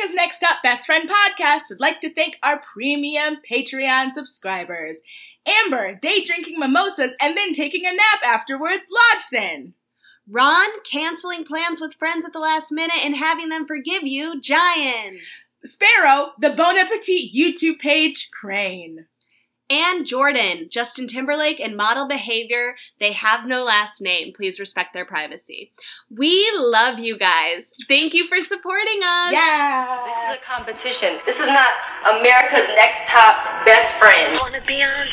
America's Next Top Best Friend podcast would like to thank our premium Patreon subscribers. Amber, day drinking mimosas and then taking a nap afterwards, Lodgson. Ron, canceling plans with friends at the last minute and having them forgive you, Giant. Sparrow, the Bon Appetit YouTube page, Crane. And Jordan, Justin Timberlake and model behavior. They have no last name. Please respect their privacy. We love you guys. Thank you for supporting us. Yeah. This is a competition. This is not America's Next Top Best Friend. Wanna be on?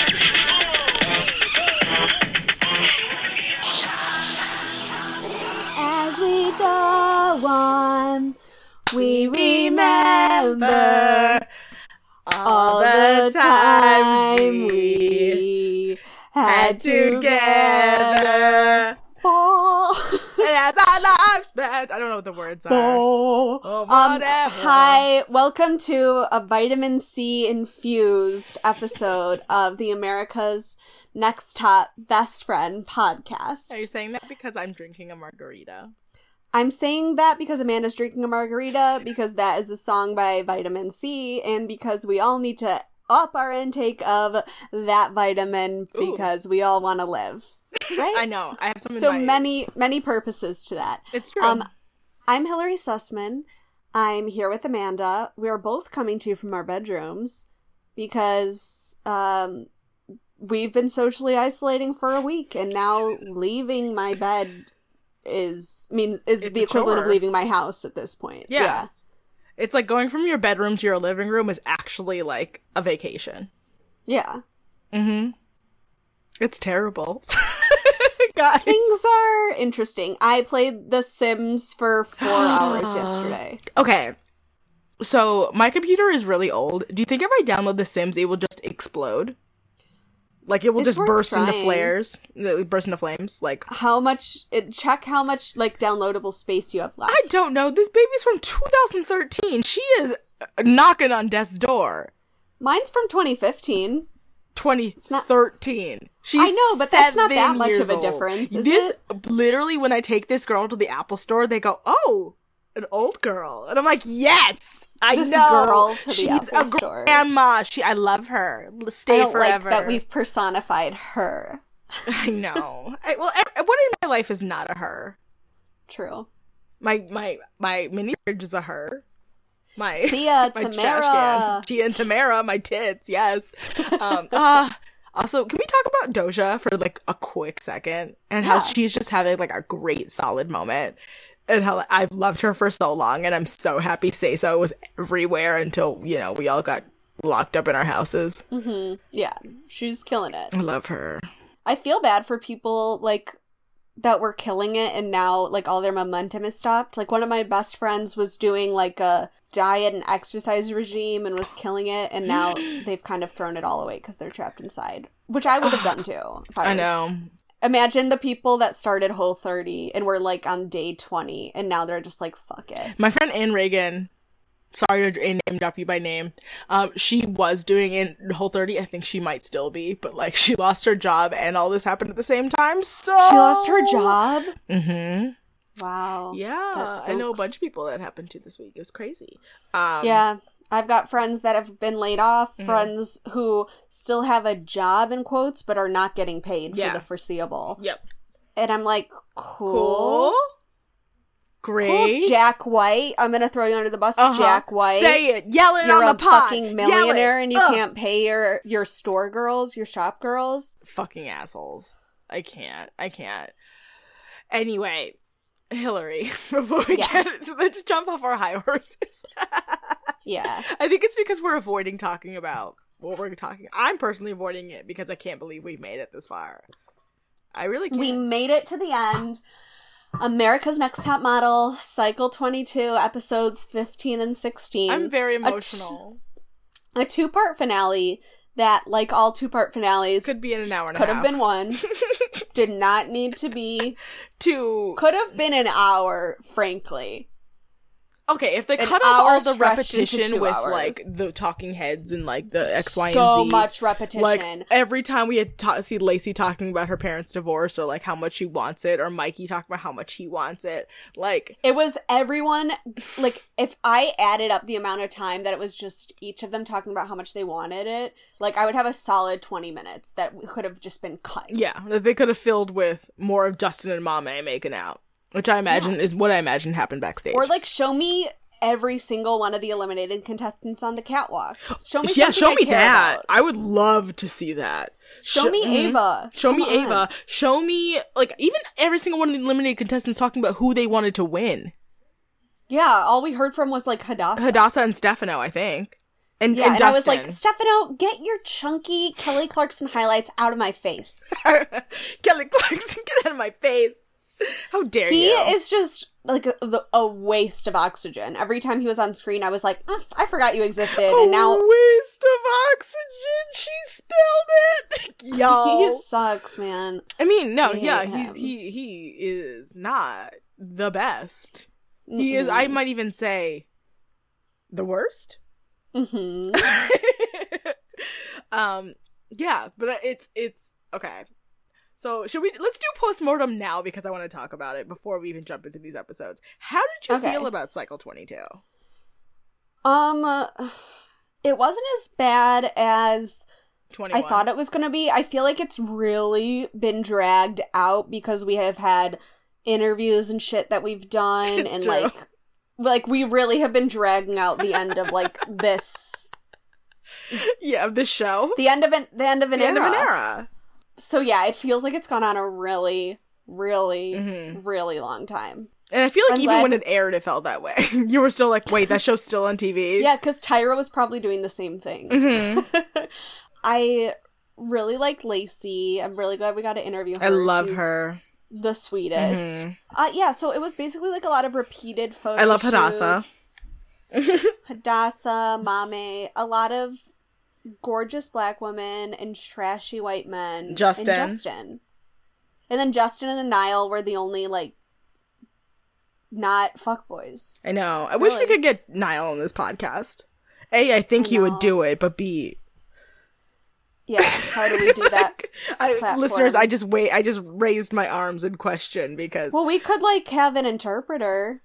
As we go on, we remember all the time we had together. And as our lives spent, I don't know what the words are. Hi, welcome to a vitamin C infused episode of the America's Next Top Best Friend podcast. Are you saying that because I'm drinking a margarita? I'm saying that because Amanda's drinking a margarita, because that is a song by Vitamin C, and because we all need to up our intake of that vitamin because we all want to live. Right? I know. I have some in so my... many purposes to that. It's true. I'm Hillary Sussman. I'm here with Amanda. We are both coming to you from our bedrooms because we've been socially isolating for a week, and now leaving my bed is the equivalent of leaving my house at this point. Yeah. It's like going from your bedroom to your living room is actually like a vacation. Yeah. Mm-hmm. It's terrible. Guys. Things are interesting. I played The Sims for 4 hours yesterday. Okay. So, my computer is really old. Do you think if I download The Sims, it will just explode? Like, it will just burst into flares? Burst into flames? Like, check how much, like, downloadable space you have left. I don't know. This baby's from 2013. She is knocking on death's door. Mine's from 2015. 2013. She's I know, but that's not that much of a difference, is it? Literally, when I take this girl to the Apple store, they go, "Oh, an old girl," and I'm like, "Yes, I know." Girl to the She's Apple a store. grandma. I love her. Stay I don't forever. like that we've personified her. I know. What in my life is not a her? True. My mini fridge is a her. Tia, my Tamara. trash can. Tia and Tamara, my tits, yes. Also, can we talk about Doja for like a quick second? And how she's just having like a great solid moment. And how I've loved her for so long, and I'm so happy Say So was everywhere until, we all got locked up in our houses. Mm-hmm. Yeah, she's killing it. I love her. I feel bad for people like that were killing it and now like all their momentum is stopped. Like one of my best friends was doing like a diet and exercise regime and was killing it, and now they've kind of thrown it all away because they're trapped inside, which I would have done too. I know. Imagine the people that started Whole30 and were like on day 20 and now they're just like, fuck it. My friend Ann Reagan, sorry to name drop you by name, she was doing in Whole30. I think she might still be, but like she lost her job and all this happened at the same time, so... She lost her job? Mm-hmm. Wow. Yeah, I know a bunch of people that happened to this week. It was crazy. Yeah. I've got friends that have been laid off, friends who still have a job, in quotes, but are not getting paid for the foreseeable. Yep. And I'm like, cool. Great. Cool, Jack White. I'm going to throw you under the bus, Jack White. Say it. Yell it You're on the pod. You're a fucking millionaire and you can't pay your store girls, your shop girls. Fucking assholes. I can't. Anyway, Hillary, before we get into let's jump off our high horses. Yeah. I think it's because we're avoiding talking about what we're talking. I'm personally avoiding it because I can't believe we've made it this far. I really can't. We made it to the end. America's Next Top Model, Cycle 22, episodes 15 and 16. I'm very emotional. A two-part finale that, like all two-part finales... Could be in an hour and a half. Could have been one. Did not need to be... Two. Could have been an hour, frankly. Okay, if they An cut off hour all the stretched into repetition 2 with, hours. like, the talking heads and, like, the X, Y, and Z. So much repetition. Like, every time we had see Lacey talking about her parents' divorce or, like, how much she wants it, or Mikey talking about how much he wants it, like... It was everyone, like, if I added up the amount of time that it was just each of them talking about how much they wanted it, like, I would have a solid 20 minutes that could have just been cut. Yeah, that they could have filled with more of Justin and Mame making out. Which I imagine is what I imagine happened backstage. Or, like, show me every single one of the eliminated contestants on the catwalk. Show me yeah, something show me I care that. about. I would love to see that. Show me Ava. Show me Come on. Ava. Show me, like, even every single one of the eliminated contestants talking about who they wanted to win. Yeah, all we heard from was, like, Hadassah. Hadassah and Stefano, I think. And Yeah, and Dustin. I was like, Stefano, get your chunky Kelly Clarkson highlights out of my face. Kelly Clarkson, get out of my face. How dare He you? is just, like, a waste of oxygen. Every time he was on screen, I was like, I forgot you existed, and now... waste of oxygen. She spelled it. Yo. He sucks, man. I mean, no, I hate yeah, him. he is not the best. He is, I might even say, the worst. Mm-hmm. Yeah, but it's okay. So let's do postmortem now because I want to talk about it before we even jump into these episodes. How did you Okay. feel about Cycle 22? It wasn't as bad as 21. I thought it was gonna be. I feel like it's really been dragged out because we have had interviews and shit that we've done, It's and true. like we really have been dragging out the end of like this, Yeah, of this show. the end of an The end of an era. era. So yeah, it feels like it's gone on a really, really, Mhm. really long time. And I feel like I'm even glad- when it aired, it felt that way. You were still like, wait, that show's still on TV? Yeah, because Tyra was probably doing the same thing. Mhm. I really like Lacey. I'm really glad we got to interview her. I love She's her. the sweetest. Mhm. Yeah, so it was basically like a lot of repeated photo I love Hadassah. shoots. Hadassah, Mame, a lot of gorgeous black women and trashy white men. Justin. And Justin. And then Justin and Niall were the only, like, not fuckboys. I know. I wish we Really? could get Niall on this podcast. A, I think I he know. would do it, but B, Yeah, how do we do that? platform? listeners, I just raised my arms in question because Well, we could, like, have an interpreter.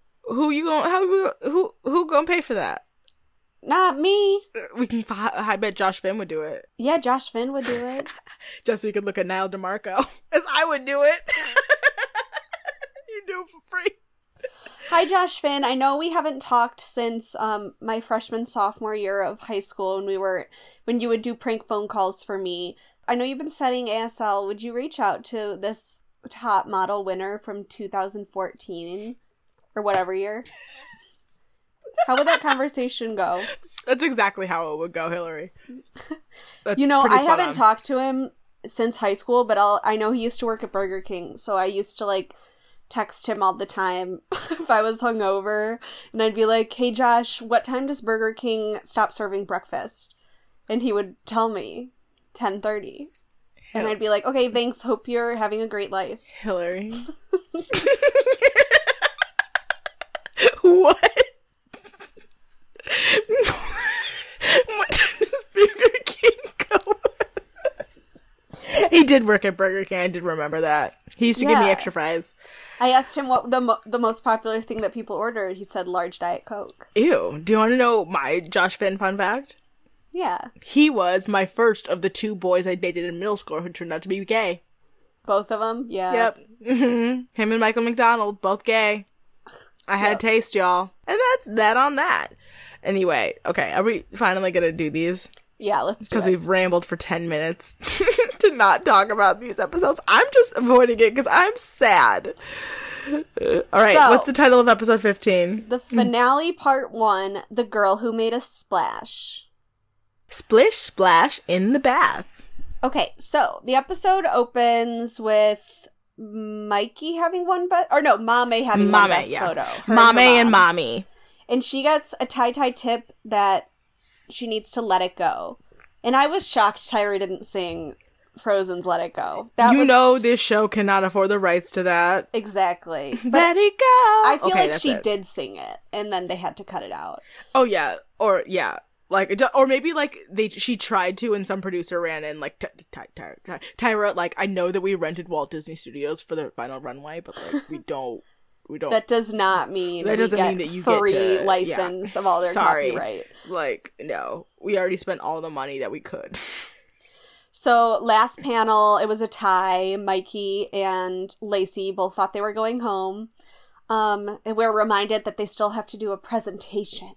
who gonna pay for that? Not me. We can. I bet Josh Finn would do it. Yeah, Josh Finn would do it. Just so we could look at Niall DeMarco, as I would do it. You do it for free. Hi, Josh Finn. I know we haven't talked since my sophomore year of high school when you would do prank phone calls for me. I know you've been studying ASL. Would you reach out to this top model winner from 2014 or whatever year? How would that conversation go? That's exactly how it would go, Hillary. That's You know, pretty I spot haven't on. talked to him since high school, but I know he used to work at Burger King, so I used to, like, text him all the time if I was hungover, and I'd be like, hey Josh, what time does Burger King stop serving breakfast? And he would tell me 10:30. And I'd be like, okay, thanks, hope you're having a great life. Hillary. What? What time does Burger King go? He did work at Burger King. I did remember that. He used to give me Yeah. extra fries. I asked him what the most popular thing that people ordered. He said large Diet Coke. Ew. Do you want to know my Josh Finn fun fact? Yeah, He was my first of the two boys I dated in middle school who turned out to be gay. both of them. Yeah. Yep. Him and Michael McDonald, both gay. I had Yep. taste, y'all. And that's that on that. Anyway, okay, are we finally gonna do these? Yeah, let's do Because it. we've rambled for 10 minutes to not talk about these episodes. I'm just avoiding it because I'm sad. All right, So- what's the title of episode 15? The finale, part 1, The Girl Who Made a Splash. Splish Splash in the Bath. Okay, so the episode opens with Mikey having one best, or no, Mame having one best photo. Her Mame her and mom. Mommy. And she gets a tie-tie tip that she needs to let it go. And I was shocked Tyra didn't sing Frozen's Let It Go. This show cannot afford the rights to that. Exactly. Let it go. I feel like she did sing it, and then they had to cut it out. Oh, yeah. Or maybe, like, she tried to, and some producer ran in, like, Tyra, like, I know that we rented Walt Disney Studios for the final runway, but, like, we don't. That does not mean that doesn't mean that you get free license of all their copyright. Like, no. We already spent all the money that we could. So, last panel, it was a tie. Mikey and Lacey both thought they were going home. And we're reminded that they still have to do a presentation.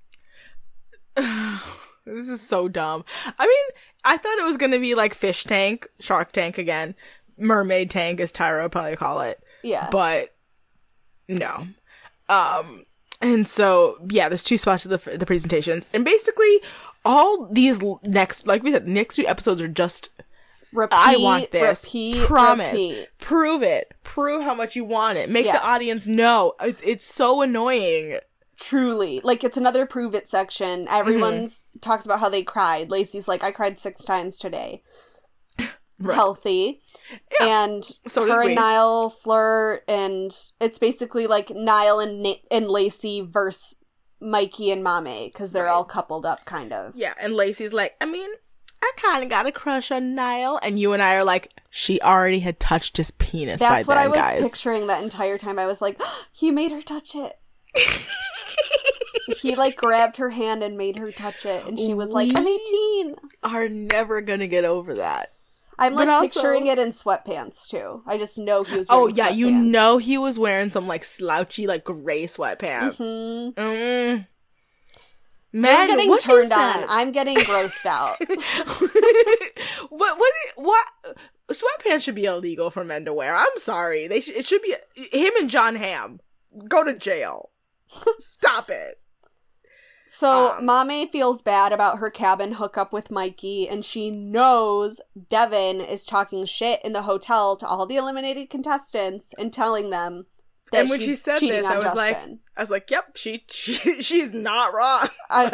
This is so dumb. I mean, I thought it was going to be like Fish Tank, Shark Tank again, Mermaid Tank, as Tyra would probably call it. Yeah. But no. And so, yeah, there's 2 spots of the presentation. And basically, all these next 2 episodes are just, repeat, I want this. Promise. Repeat. Prove it. Prove how much you want it. Make the audience know. It's so annoying. Truly. Like, it's another prove it section. Everyone's talks about how they cried. Lacey's like, I cried 6 times today. Right. Healthy. Yeah. And so her and Niall flirt, and it's basically like Niall and Lacey versus Mikey and Mame, because they're all coupled up, kind of. Yeah, and Lacey's like, I mean, I kind of got a crush on Niall, and you and I are like, she already had touched his penis by then, guys. That's what I was picturing that entire time. I was like, oh, he made her touch it. He, like, grabbed her hand and made her touch it, and she was like, I'm 18. Are never gonna get over that. I'm, like, picturing it in sweatpants, too. I just know he was wearing sweatpants. You know he was wearing some, like, slouchy, like, gray sweatpants. Mm-hmm. Man, you're getting turned on. I'm getting grossed out. What? Sweatpants should be illegal for men to wear. I'm sorry. It should be him and John Hamm. Go to jail. Stop it. So, Mame feels bad about her cabin hookup with Mikey, and she knows Devin is talking shit in the hotel to all the eliminated contestants and telling them that and when she said this, I was like, yep, she's not wrong.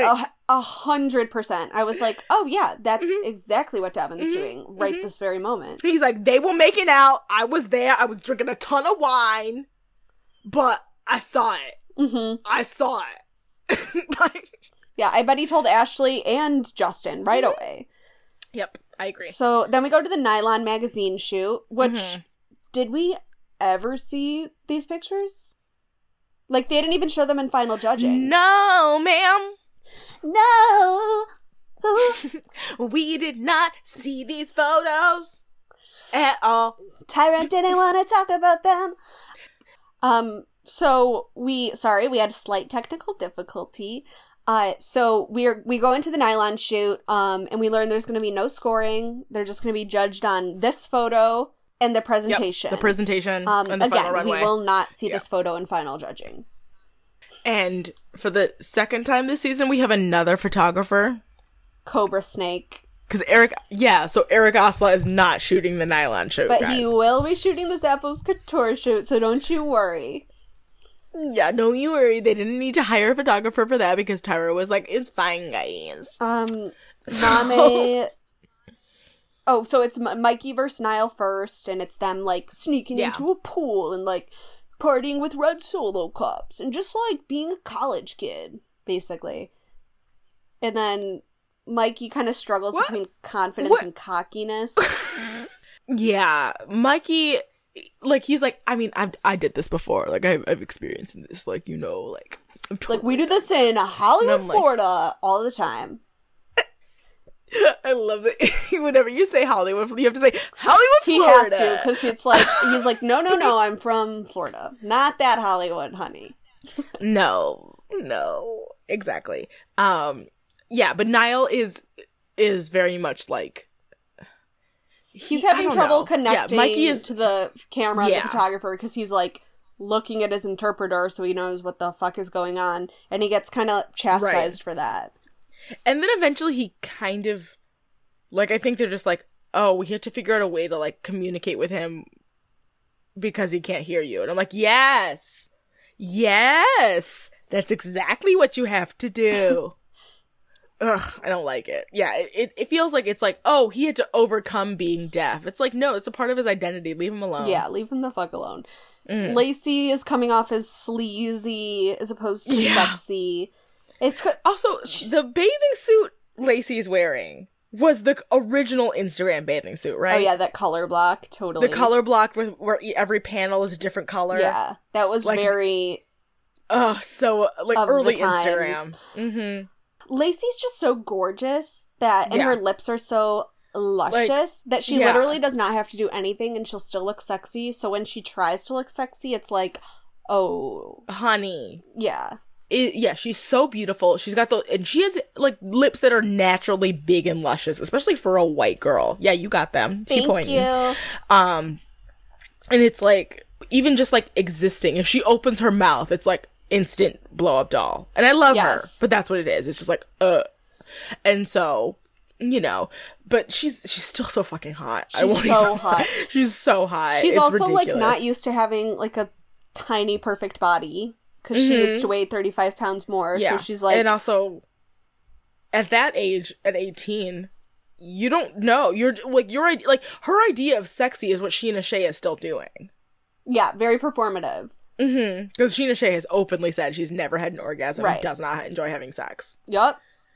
100%. I was like, oh yeah, that's exactly what Devin's doing right this very moment. He's like, they were making out. I was there. I was drinking a ton of wine, but I saw it. Mm-hmm. I saw it. Yeah, I bet he told Ashley and Justin right away. Yep, I agree. So then we go to the Nylon magazine shoot, which did we ever see these pictures? Like, they didn't even show them in final judging. No, ma'am. No. We did not see these photos at all. Tyra didn't want to talk about them. So we had a slight technical difficulty. So we go into the Nylon shoot, and we learn there's going to be no scoring. They're just going to be judged on this photo and the presentation. Yep, the presentation and the final runway. We will not see this photo in final judging. And for the second time this season, we have another photographer. Cobra Snake. Because Eric Osla is not shooting the Nylon shoot, but guys. He will be shooting the Zappos Couture shoot, so don't you worry. Yeah, don't you worry. They didn't need to hire a photographer for that because Tyra was like, it's fine, guys. Mame... Oh, so it's Mikey versus Niall first, and it's them, like, sneaking into a pool and, like, partying with red Solo cups and just, like, being a college kid, basically. And then Mikey kind of struggles between confidence and cockiness. Yeah, Mikey... Like, he's like, I mean, I did this before. Like, I've experienced this. Like, you know, like... Like, we do this in Hollywood, Florida, all the time. I love it. Whenever you say Hollywood, you have to say, Hollywood, Florida! He has to, because it's like, he's like, no, I'm from Florida. Not that Hollywood, honey. No, exactly. Yeah, but Niall is very much like... He's having trouble connecting Mikey is, to the camera and the photographer because he's, like, looking at his interpreter so he knows what the fuck is going on, and he gets kind of chastised for that. And then eventually he kind of, like, I think they're just like, oh, we have to figure out a way to, like, communicate with him because he can't hear you. And I'm like, yes, that's exactly what you have to do. ugh, I don't like it. Yeah, it feels like it's like, oh, he had to overcome being deaf. It's like, no, it's a part of his identity. Leave him alone. Yeah, leave him the fuck alone. Lacey is coming off as sleazy as opposed to sexy. It's also the bathing suit Lacey's wearing was the original Instagram bathing suit, right? Oh yeah, that color block, totally. The color block where every panel is a different color. Yeah, that was like, very. So like early Instagram. Lacey's just so gorgeous and her lips are so luscious that she literally does not have to do anything and she'll still look sexy. So when she tries to look sexy, it's like, oh, honey, yeah. She's so beautiful. She's got and she has like lips that are naturally big and luscious, especially for a white girl. Yeah, you got them. Thank you. And it's like, even just like existing, if she opens her mouth, it's like instant blow up doll. And I love her, but that's what it is. It's just like, and so, you know, but she's still so fucking hot. She's so hot. She's so hot. She's it's also ridiculous. like not used to having like a tiny perfect body. Because she used to weigh 35 pounds more. Yeah. So she's like... And also, at that age, at 18, you don't know. You're like, her idea of sexy is what Sheena Shea is still doing. Yeah, very performative. Because Sheena Shea has openly said she's never had an orgasm and does not enjoy having sex. Yup.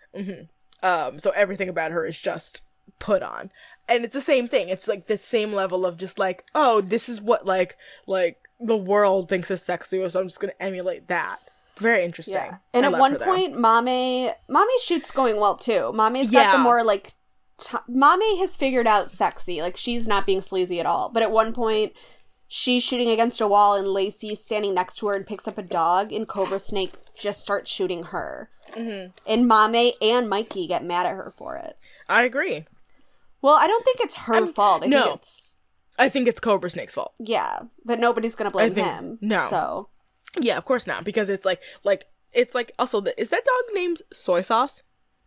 So everything about her is just put on. And it's the same thing. It's like the same level of just like, oh, this is what like the world thinks is sexy, so I'm just gonna emulate that. It's very interesting. Yeah. And at one point, Mame shoot's going well too. Mame's got the more like Mame has figured out sexy. Like, she's not being sleazy at all. But at one point, she's shooting against a wall and Lacey's standing next to her and picks up a dog, and Cobra Snake just starts shooting her. And Mame and Mikey get mad at her for it. I agree. Well, I don't think it's her fault. I think it's Cobra Snake's fault. Yeah, but nobody's gonna blame him. No. So. Yeah, of course not, because it's like it's like also is that dog named Soy Sauce?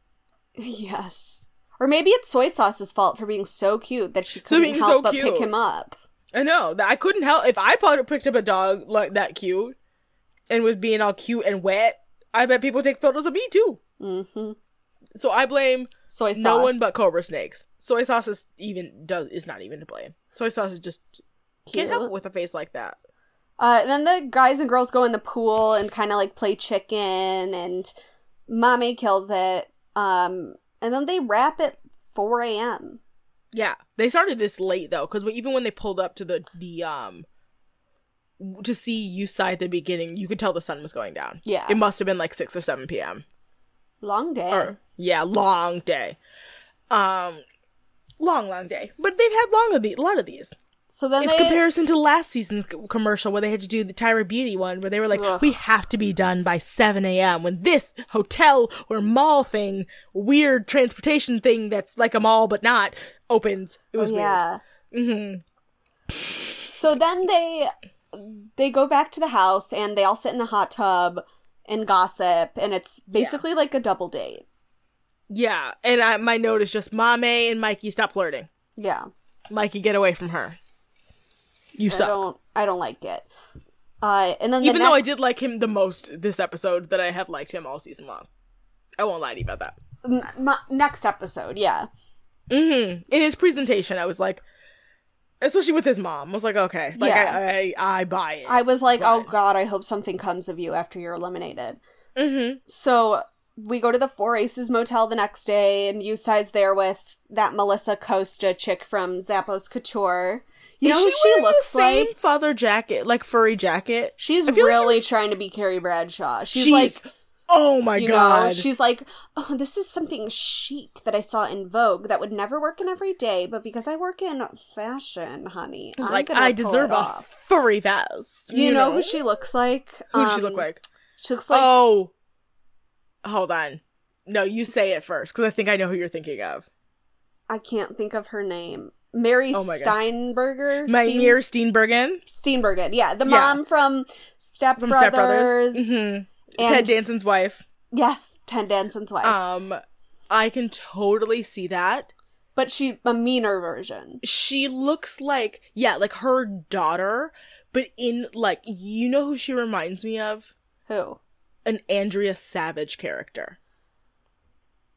Yes. Or maybe it's Soy Sauce's fault for being so cute that she couldn't help but pick him up. I know that I couldn't help if I picked up a dog like that cute and was being all cute and wet. I bet people take photos of me too. So I blame Soy Sauce. No one but Cobra Snakes. Soy Sauce is not even to blame. Soy Sauce is just can't help it with a face like that. And then the guys and girls go in the pool and kind of like play chicken, and Mame kills it. And then they wrap at 4 a.m. Yeah, they started this late though, because even when they pulled up to the to see Yusai at the beginning, you could tell the sun was going down. Yeah, it must have been like 6 or 7 p.m. Long day. Long day. Long day. But they've had a lot of these. So then it's comparison to last season's commercial where they had to do the Tyra Beauty one where they were like, we have to be done by 7 a.m. when this hotel or mall thing, weird transportation thing that's like a mall but not, opens. It was weird. So then they go back to the house and they all sit in the hot tub and gossip, and it's basically like a double date. Yeah, and my note is just Mame and Mikey stop flirting. Yeah. Mikey, get away from her. You suck. I don't like it. And then though I did like him the most this episode, that I have liked him all season long. I won't lie to you about that. Next episode, yeah. In his presentation, I was like, especially with his mom, I was like, okay, like I buy it. I was like, oh god, I hope something comes of you after you're eliminated. So we go to the Four Aces Motel the next day, and Yusai's there with that Melissa Costa chick from Zappos Couture. You know who she looks like? Same feather jacket, like furry jacket. She's really trying to be Carrie Bradshaw. She's like, oh my god. She's like, oh, this is something chic that I saw in Vogue that would never work in every day, but because I work in fashion, honey, I deserve a furry vest. You know who she looks like? Who does she look like? She looks like... Oh. Hold on. No, you say it first, because I think I know who you're thinking of. I can't think of her name. Mary Steinberger? Mary Steenburgen? Steenburgen, yeah. The mom from Step Brothers. Ted Danson's wife. Yes, Ted Danson's wife. I can totally see that. But she's a meaner version. She looks like, like her daughter, but in, like, you know who she reminds me of? Who? An Andrea Savage character.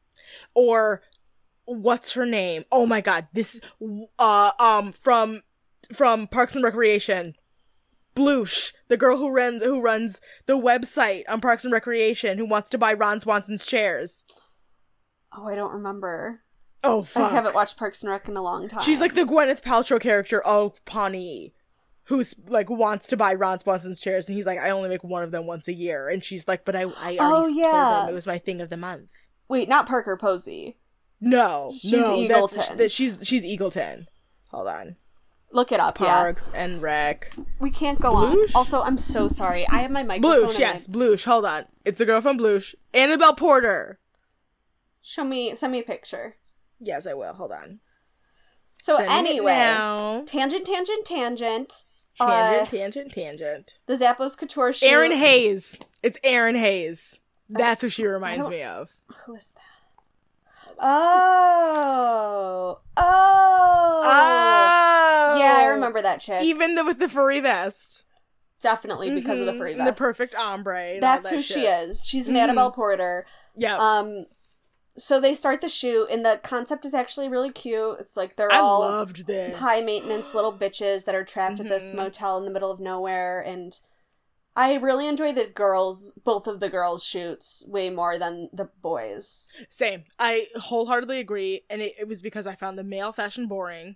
Or what's her name? Oh my god, this from Parks and Recreation. Bloosh, the girl who runs the website on Parks and Recreation, who wants to buy Ron Swanson's chairs. Oh, I don't remember. Oh, fuck. I haven't watched Parks and Rec in a long time. She's like the Gwyneth Paltrow character of Pawnee, who's like wants to buy Ron Swanson's chairs, and he's like, I only make one of them once a year, and she's like, but I already told them it was my thing of the month. Wait, not Parker Posey. No, she's Eagleton. She's Eagleton. Hold on. Look it up. Parks and Rec. We can't go Bloosh? on. Also, I'm so sorry. I have my microphone. Bloosh, yes, Bloosh. Hold on. It's the girl from Bloosh. Annabelle Porter. Send me a picture. Yes, I will. Hold on. So Sending anyway, tangent. Tangent. The Zappos Couture shoot. Erin Hayes. It's Erin Hayes. That's who she reminds me of. Who is that? Oh. Yeah, I remember that chick. Even with the furry vest. Definitely because of the furry vest. The perfect ombre. That's who she is. She's an Annabelle Porter. Yeah. So they start the shoot, and the concept is actually really cute. It's like they're I all loved this. high-maintenance little bitches that are trapped at this motel in the middle of nowhere, and I really enjoy both of the girls' shoots way more than the boys. Same. I wholeheartly agree, and it was because I found the male fashion boring.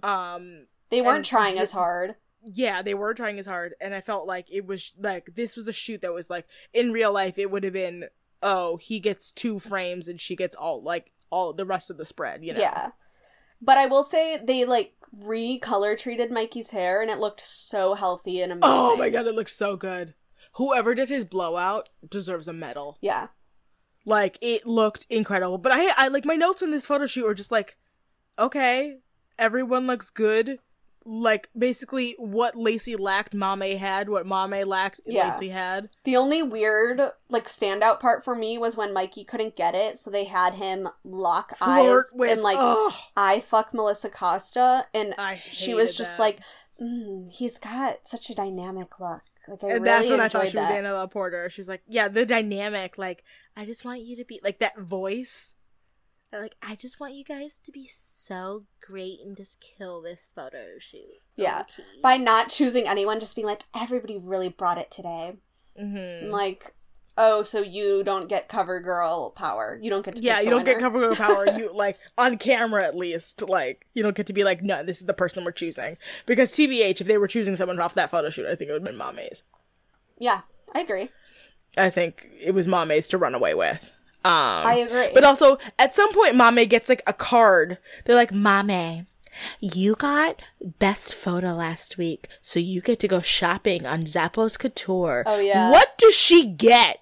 They weren't trying as hard. Yeah, they were trying as hard, and I felt like it was, like, this was a shoot that was, like, in real life, it would have been, oh, he gets 2 frames, and she gets all the rest of the spread, you know? Yeah. But I will say, they, like, recolor treated Mikey's hair, and it looked so healthy and amazing. Oh my god, it looked so good. Whoever did his blowout deserves a medal. Yeah. Like, it looked incredible. But I like, my notes in this photo shoot were just like, okay, everyone looks good. Like, basically, what Lacey lacked, Mame had. What Mame lacked, Lacey had. The only weird, like, standout part for me was when Mikey couldn't get it, so they had him lock eyes and, like, I fuck Melissa Costa, and she was just like, he's got such a dynamic look. Like, I really that's when I thought enjoyed she was Annabelle Porter. She was like, yeah, the dynamic, like, I just want you to be, like, that voice. Like, I just want you guys to be so great and just kill this photo shoot. Yeah. Okay. By not choosing anyone, just being like, everybody really brought it today. Mm-hmm. Like, oh, so you don't get cover girl power. You don't get to pick you don't get cover girl power. You, like, on camera at least, like, you don't get to be like, no, this is the person we're choosing. Because TBH, if they were choosing someone off that photo shoot, I think it would have been Mame's. Yeah, I agree. I think it was Mame's to run away with. I agree. But also, at some point, Mame gets, like, a card. They're like, Mame, you got best photo last week, so you get to go shopping on Zappos Couture. Oh, yeah. What does she get?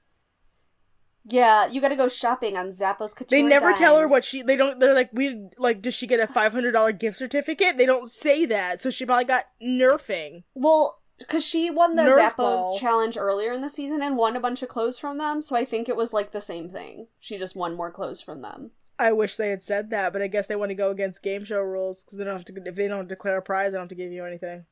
Yeah, you gotta go shopping on Zappos Couture. They never tell her what they're like, does she get a $500 gift certificate? They don't say that, so she probably got Nerfing. Well, because she won the Nerf Zappos ball. challenge earlier in the season and won a bunch of clothes from them, so I think it was, like, the same thing. She just won more clothes from them. I wish they had said that, but I guess they want to go against game show rules, because if they don't declare a prize, they don't have to give you anything.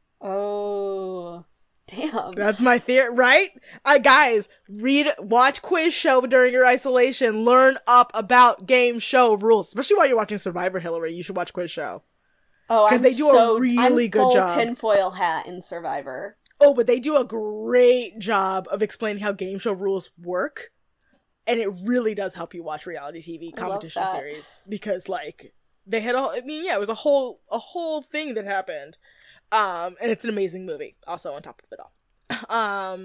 Oh, damn. That's my theory, right? Guys, watch Quiz Show during your isolation. Learn up about game show rules. Especially while you're watching Survivor, Hillary, you should watch Quiz Show. Oh, because they do a really good job. Tinfoil hat in Survivor. Oh, but they do a great job of explaining how game show rules work, and it really does help you watch reality TV competition series, because, like, they had it was a whole thing that happened, and it's an amazing movie. Also, on top of it all,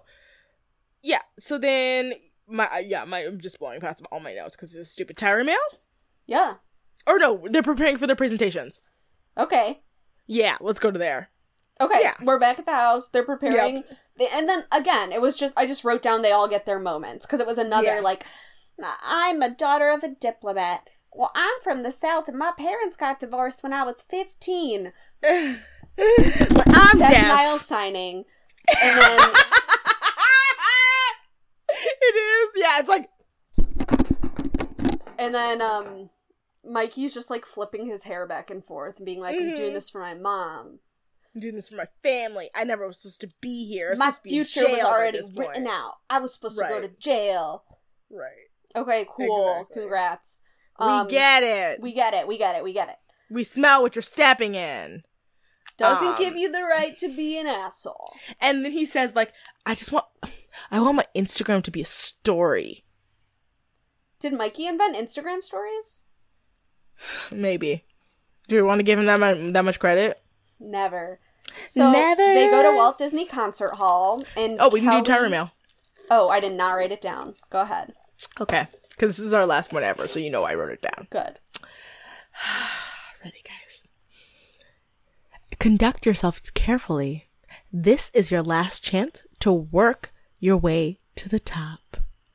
so then I'm just blowing past all my notes because it's stupid. Tyra Mail? Yeah. Or no, they're preparing for their presentations. Okay. Yeah, let's go to there. Okay, yeah. We're back at the house. They're preparing. Yep. And then, again, it was I just wrote down they all get their moments. Because it was another, like, I'm a daughter of a diplomat. Well, I'm from the South, and my parents got divorced when I was 15. I'm That's deaf. Niall signing. And then... It is. Yeah, it's like... And then, Mikey's just, like, flipping his hair back and forth and being like, I'm doing this for my mom. I'm doing this for my family. I never was supposed to be here. My future was already written out. I was supposed to go to jail. Right. Okay, cool. Exactly. Congrats. We get it. We get it. We smell what you're stepping in. Doesn't give you the right to be an asshole. And then he says, like, I want my Instagram to be a story. Did Mikey invent Instagram stories? Maybe. Do we want to give him that much credit? Never. So Never. They go to Walt Disney Concert Hall, and we can do Tyra Mail. Oh, I did not write it down. Go ahead. Okay, because this is our last one ever, so you know I wrote it down. Good. Ready, guys? Conduct yourself carefully. This is your last chance to work your way to the top.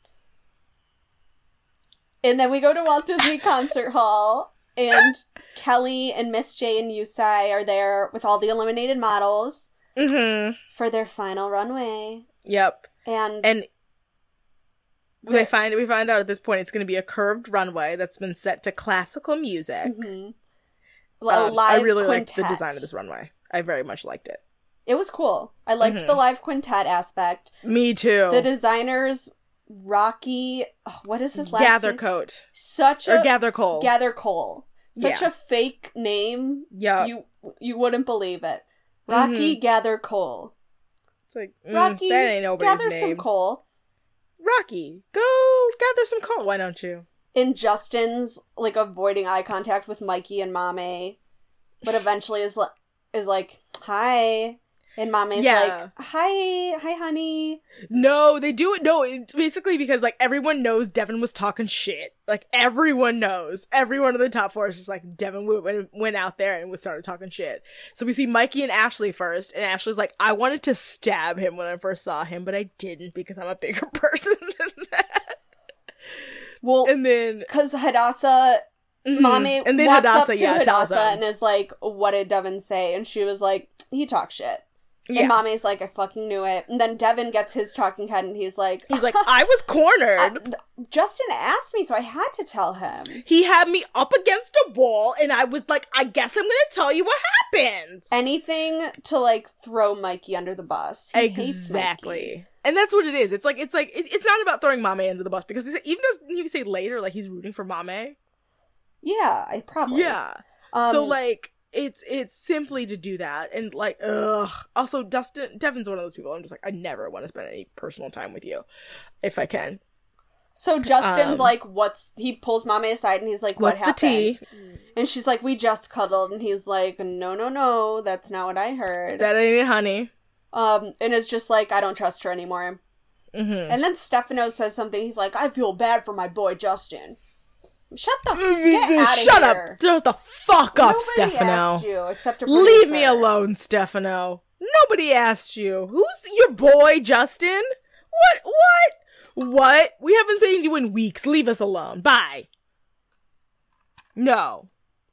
And then we go to Walt Disney Concert Hall, and Kelly and Miss J and Yusai are there with all the eliminated models for their final runway. Yep. And we find out at this point it's going to be a curved runway that's been set to classical music. I really liked the design of this runway. I very much liked it. It was cool. I liked the live quintet aspect. Me too. The designers, Rocky, what is his last name? Gathercoat. Gather Cole. Such Yeah. a fake name. Yeah. You wouldn't believe it. Rocky Gather Cole. It's like, Rocky, that ain't nobody's gather name. some coal. Rocky, go gather some coal. Why don't you? And Justin's like avoiding eye contact with Mikey and Mame, but eventually is like, hi. And Mame's like, hi, honey. No, they do it. No, it's basically because like everyone knows Devin was talking shit. Like everyone knows. Everyone in the top four is just like Devin went out there and started talking shit. So we see Mikey and Ashley first, and Ashley's like, I wanted to stab him when I first saw him, but I didn't because I'm a bigger person than that. Well, and then because Hadassah. Mame and then walks up Hadassah, to tells Hadassah him. and is like, what did Devin say? And she was like, he talked shit. Yeah. And Mame's like, I fucking knew it. And then Devin gets his talking head and he's like, I was cornered. Justin asked me, so I had to tell him. He had me up against a wall, and I was like, I guess I'm gonna tell you what happens. Anything to like throw Mikey under the bus. He hates Mikey. And that's what it is. It's not about throwing Mame under the bus, because even doesn't he say later like he's rooting for Mame? Yeah, I probably. Yeah. So like it's simply to do that, and like ugh. Also, Devin's one of those people I'm just like, I never want to spend any personal time with you if I can. So Justin's like, he pulls Mame aside and he's like, what happened? What's the tea? And she's like, we just cuddled, and he's like, no, that's not what I heard. That ain't it, honey. And it's just like, I don't trust her anymore. And then Stefano says something. He's like, I feel bad for my boy Justin. Shut the get out of Shut here. up! Shut the fuck up, Nobody Stefano. asked you, except a Leave me producer. alone, Stefano. Nobody asked you. Who's your boy, Justin? What? We haven't seen you in weeks. Leave us alone. Bye. No,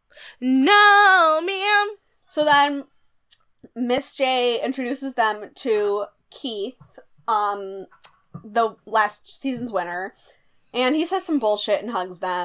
ma'am. So then Miss J introduces them to Keith, the last season's winner, and he says some bullshit and hugs them.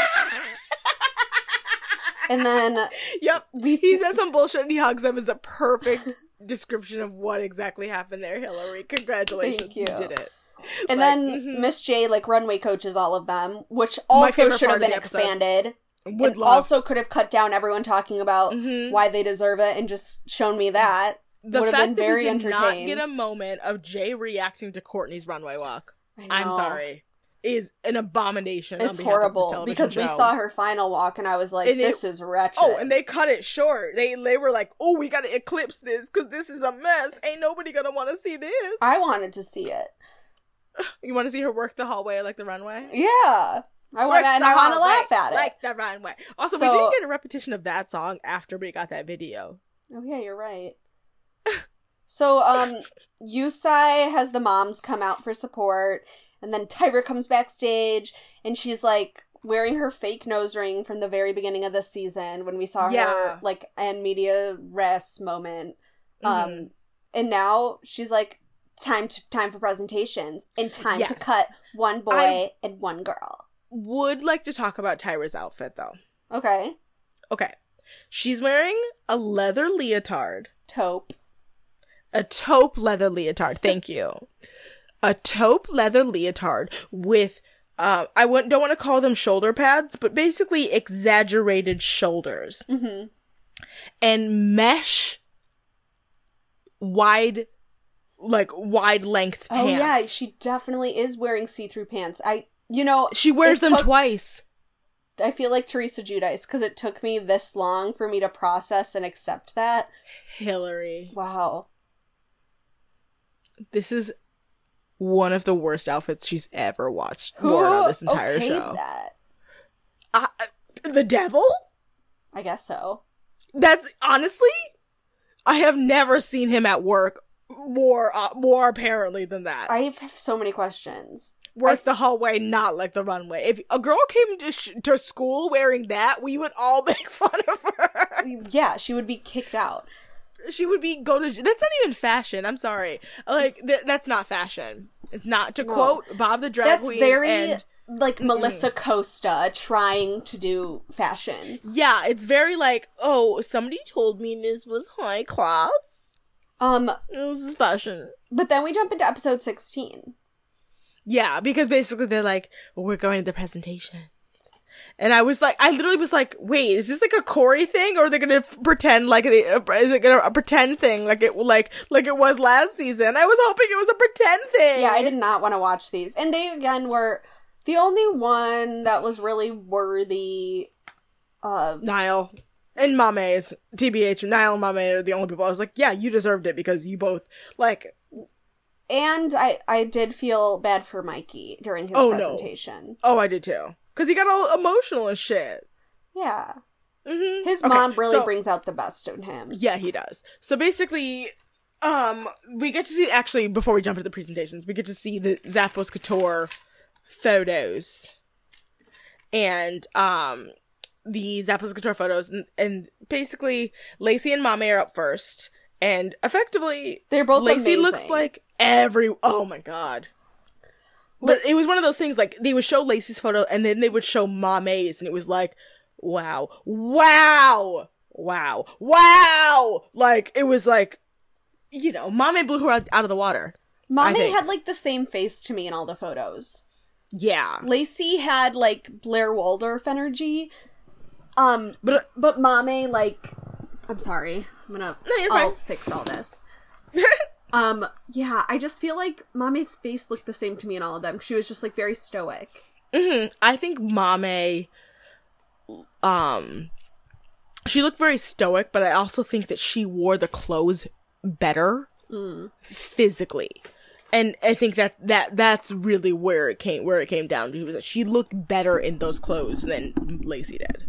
And then Yep, he says some bullshit and he hugs them is the perfect description of what exactly happened there, Hillary. Congratulations, Thank you. did it. And then Miss J runway coaches all of them, which also should have been expanded. Would love. Also could have cut down everyone talking about why they deserve it and just shown me that. The would have fact been that very we did not entertained. get a moment of Jay reacting to Courtney's runway walk, I know. I'm sorry, is an abomination. It's on behalf of this horrible television because we show. saw her final walk and I was like, this is wretched. Oh, and they cut it short. They were like, oh, we gotta eclipse this because this is a mess. Ain't nobody gonna want to see this. I wanted to see it. You want to see her work the hallway like the runway? Yeah. I want to laugh at it. Like the runway. Also, we So- didn't get a repetition of that song after we got that video. Oh yeah, you're right. So, Yusai has the moms come out for support, and then Tyra comes backstage, and she's like wearing her fake nose ring from the very beginning of the season when we saw her like end media res moment. And now she's like, time for presentations and time to Yes. cut one boy and one girl. Would like to talk about Tyra's outfit though. Okay. Okay. She's wearing a leather leotard. Taupe. A taupe leather leotard. Thank you. A taupe leather leotard with don't want to call them shoulder pads, but basically exaggerated shoulders. Mm-hmm. And mesh wide length pants. Oh yeah, she definitely is wearing see-through pants. She wears them twice. I feel like Teresa Giudice, because it took me this long for me to process and accept that. Hillary. Wow. This is one of the worst outfits she's ever worn on this entire show. That? The devil? I guess so. That's, honestly, I have never seen him at work more apparently than that. I have so many questions. Work the hallway, not like the runway. If a girl came to school wearing that, we would all make fun of her. Yeah, she would be kicked out. She would be that's not even fashion. I'm sorry. Like that's not fashion. It's not. To quote Bob the Drag Queen. That's very like Melissa Costa trying to do fashion. Yeah, it's very like, oh, somebody told me this was high class. This is fashion. But then we jump into episode 16. Yeah, because basically they're like, well, we're going to the presentation. And I literally was like, wait, is this like a Corey thing? Or are they going to pretend like, is it going to a pretend thing like it was last season? I was hoping it was a pretend thing. Yeah, I did not want to watch these. And they, again, were the only one that was really worthy of... Niall. And Mame's, TBH, Niall and Mame are the only people I was like, yeah, you deserved it because you both, like... And I did feel bad for Mikey during his presentation. No. Oh, I did too. Because he got all emotional and shit. Yeah. Mm-hmm. His mom really brings out the best in him. Yeah, he does. So basically, we get to see, actually, before we jump into the presentations, we get to see the Zappos Couture photos. And, the Zappos Couture photos. And basically, Lacey and Mame are up first. And effectively, they're both Lacey amazing. Looks like oh my god. But it was one of those things, like, they would show Lacey's photo, and then they would show Mame's, and it was like, wow. Like, it was like, Mame blew her out of the water. Mame had, like, the same face to me in all the photos. Yeah. Lacey had, like, Blair Waldorf energy. But Mame, like... I'm sorry. I'll fix all this. Yeah, I just feel like Mame's face looked the same to me in all of them. She was just, like, very stoic. Mm-hmm. I think Mame, she looked very stoic, but I also think that she wore the clothes better physically. And I think that's really where it came down to, was that she looked better in those clothes than Lacey did.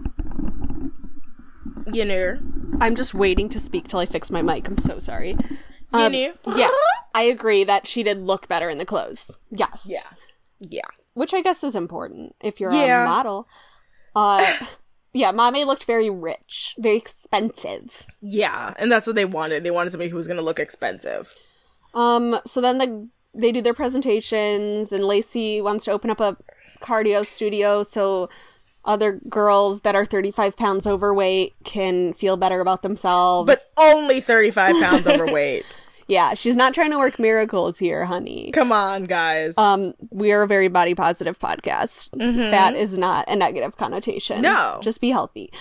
I'm just waiting to speak till I fix my mic. I'm so sorry. Yeah, I agree that she did look better in the clothes. Yes. Yeah. Which I guess is important if you're a model. Yeah, Mame looked very rich, very expensive. Yeah, and that's what they wanted. They wanted somebody who was going to look expensive. So then they do their presentations, and Lacey wants to open up a cardio studio so other girls that are 35 pounds overweight can feel better about themselves. But only 35 pounds overweight. Yeah, she's not trying to work miracles here, honey. Come on, guys. We are a very body positive podcast. Mm-hmm. Fat is not a negative connotation. No. Just be healthy.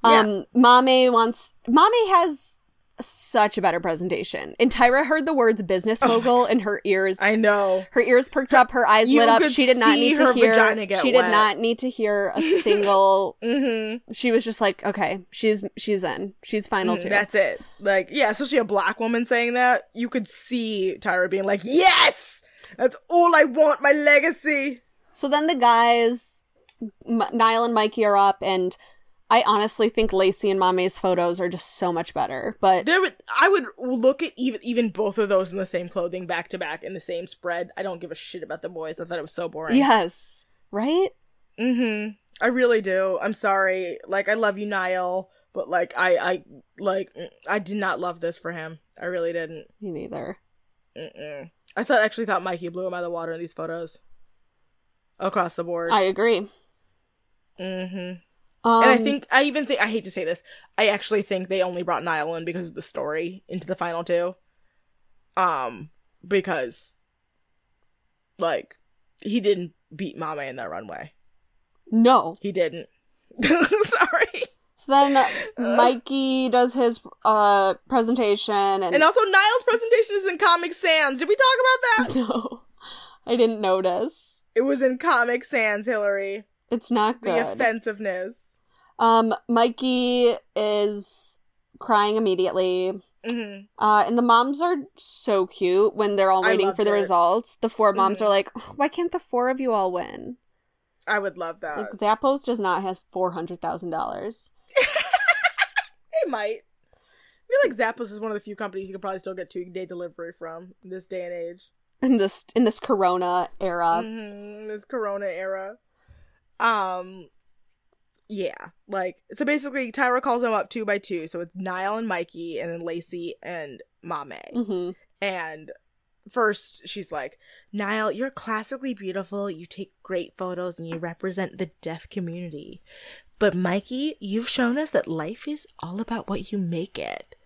Mame has such a better presentation. And Tyra heard the words business mogul and her ears. I know. Her ears perked up, her eyes lit up. She did not need to hear. She did not need to hear a single. Mm-hmm. She was just like, okay, she's in. She's final too. That's it. Like, yeah, especially a black woman saying that. You could see Tyra being like, yes! That's all I want, my legacy. So then the guys, Niall and Mikey are up, and I honestly think Lacey and Mame's photos are just so much better. But I would look at even both of those in the same clothing back to back in the same spread. I don't give a shit about the boys. I thought it was so boring. Yes. Right? Mm-hmm. I really do. I'm sorry. Like, I love you, Niall, but like I did not love this for him. I really didn't. Me neither. I actually thought Mikey blew him out of the water in these photos. Across the board. I agree. Mm-hmm. And I hate to say this, I actually think they only brought Niall in because of the story into the final two. Because, like, he didn't beat Mame in that runway. No. He didn't. Sorry. So then Mikey does his presentation. And also Niall's presentation is in Comic Sans. Did we talk about that? No. I didn't notice. It was in Comic Sans, Hillary. It's not good. The offensiveness. Mikey is crying immediately. Mm-hmm. And the moms are so cute when they're all waiting for the results. The 4 moms are like, oh, why can't the 4 of you all win? I would love that. Like, Zappos does not have $400,000. They might. I feel like Zappos is one of the few companies you can probably still get 2-day delivery from in this day and age. In this Corona era. This Corona era. Yeah. Like, so basically Tyra calls them up 2 by 2. So it's Niall and Mikey and then Lacey and Mame. Mm-hmm. And first she's like, Niall, you're classically beautiful. You take great photos and you represent the deaf community. But Mikey, you've shown us that life is all about what you make it.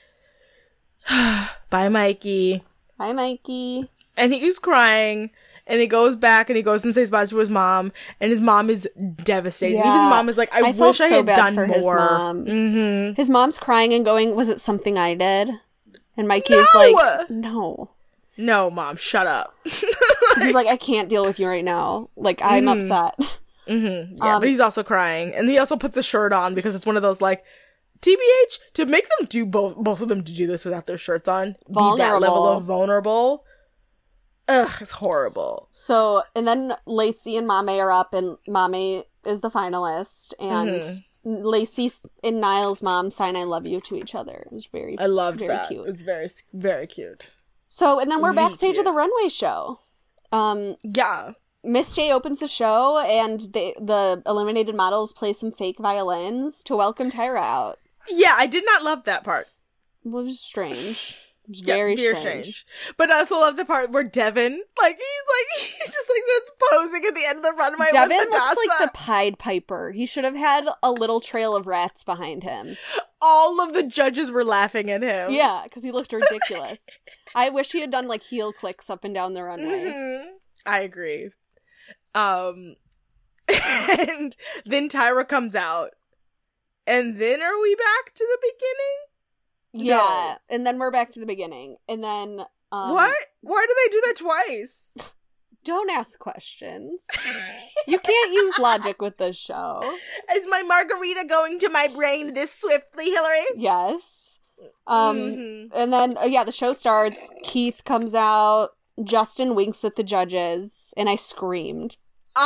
Bye, Mikey. Bye, Mikey. And he's crying, and he goes back, and he goes and says bye to his mom, and his mom is devastated. Yeah. Even his mom is like, I wish I had done more. His mom. Mm-hmm. His mom's crying and going, was it something I did? And Mikey is like, no. No, Mom, shut up. He's like, I can't deal with you right now. Like, I'm upset. Mm-hmm. Yeah, but he's also crying, and he also puts a shirt on because it's one of those, like, TBH, to make them do both of them to do this without their shirts on, vulnerable. Be that level of vulnerable. Ugh, it's horrible. So, and then Lacey and Mame are up, and Mame is the finalist, and Lacey and Niall's mom sign I love you to each other. It was very I loved very that. cute. It was very, very cute. So, and then we're Really backstage cute. of the runway show. Yeah. Miss J opens the show, and the eliminated models play some fake violins to welcome Tyra out. Yeah, I did not love that part. It was strange. It was Yeah, very very strange. But I also love the part where Devin, he just like starts posing at the end of the runway. Devin with looks Hadassah. like the Pied Piper. He should have had a little trail of rats behind him. All of the judges were laughing at him. Yeah, because he looked ridiculous. I wish he had done like heel clicks up and down the runway. Mm-hmm. I agree. And then Tyra comes out. And then are we back to the beginning? Yeah, No. and then we're back to the beginning. And then... What? Why do they do that twice? Don't ask questions. You can't use logic with this show. Is my margarita going to my brain this swiftly, Hillary? Yes. And then, the show starts. Keith comes out. Justin winks at the judges. And I screamed.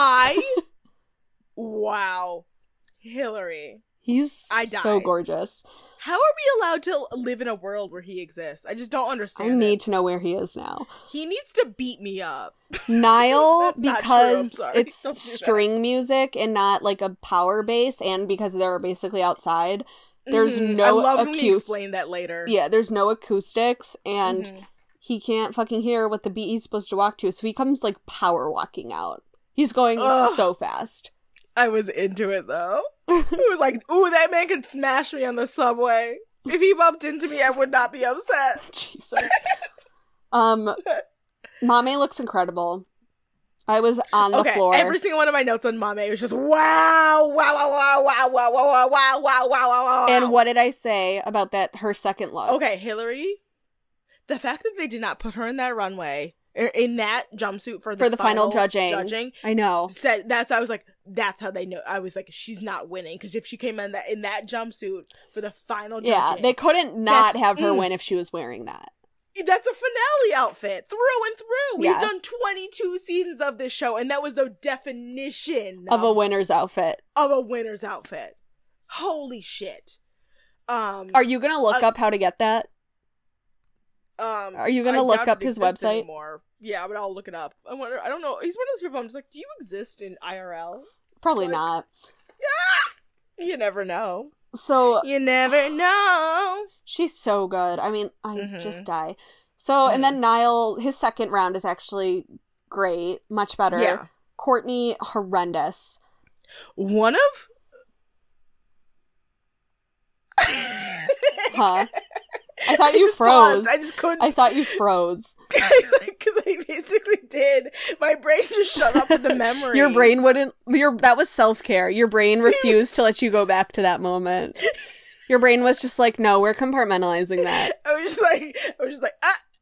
Wow. Hillary. He's so died. gorgeous. How are we allowed to live in a world where he exists? I just don't understand. I need to know where he is now. He needs to beat me up. Niall, That's not true, because I'm sorry. it's Don't do that. string music and not like a power bass, and because they're basically outside, there's no I love when he acoustics. explain that later. Yeah, there's no acoustics, and he can't fucking hear what the beat he's supposed to walk to, so he comes like power walking out. He's going so fast. I was into it though. It was like, ooh, that man could smash me on the subway. If he bumped into me, I would not be upset. Jesus. Mame looks incredible. I was on the floor. Every single one of my notes on Mame was just wow, wow, wow, wow, wow, wow, wow, wow, wow, wow, wow. And what did I say about her second look? Okay, Hillary, the fact that they did not put her in that runway, in that jumpsuit for the final judging. I know. Said I was like, that's how they know. I was like, she's not winning, because if she came in that jumpsuit for the final judging, yeah, they couldn't not have her win if she was wearing that. That's a finale outfit through and through. Yeah. We've done 22 seasons of this show, and that was the definition of a winner's outfit. Of a winner's outfit. Holy shit. Are you gonna look up how to get that? Are you gonna look up his website? Anymore. Yeah, but I'll look it up. I wonder. I don't know. He's one of those people. I'm just like, do you exist in IRL? Probably not. You never know. So you never know. She's so good. I mean, I just die. So and then Niall, his second round is actually great, much better. Yeah. Courtney, horrendous. One of. Huh? I thought you froze. Paused. I just couldn't. I thought you froze. Because I basically did. My brain just shut up with the memory. Your brain wouldn't. That was self-care. Your brain refused to let you go back to that moment. Your brain was just like, no, we're compartmentalizing that. I was just like,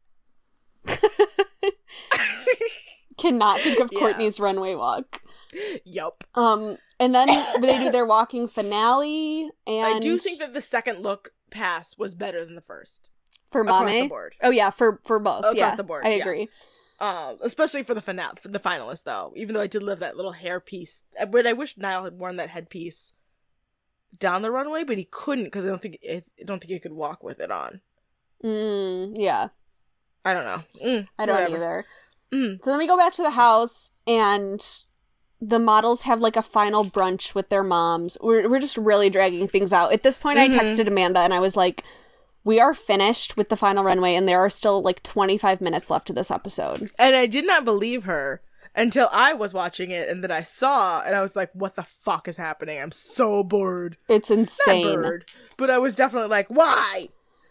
ah. Cannot think of Courtney's runway walk. Yup. And then they do their walking finale, and I do think that the second look pass was better than the first. For Across Mame? the board. Oh yeah, for both. Across the board. I agree. Especially for the finalists though. Even though I did love that little hair piece. But I wish Niall had worn that headpiece down the runway, but he couldn't because I don't think he could walk with it on. Yeah. I don't know. I don't either. So then we go back to the house, and the models have like a final brunch with their moms. We're just really dragging things out. At this point, I texted Amanda and I was like, we are finished with the final runway, and there are still like 25 minutes left of this episode. And I did not believe her until I was watching it, and then I saw, and I was like, what the fuck is happening? I'm so bored. It's insane. Not bored, but I was definitely like, why?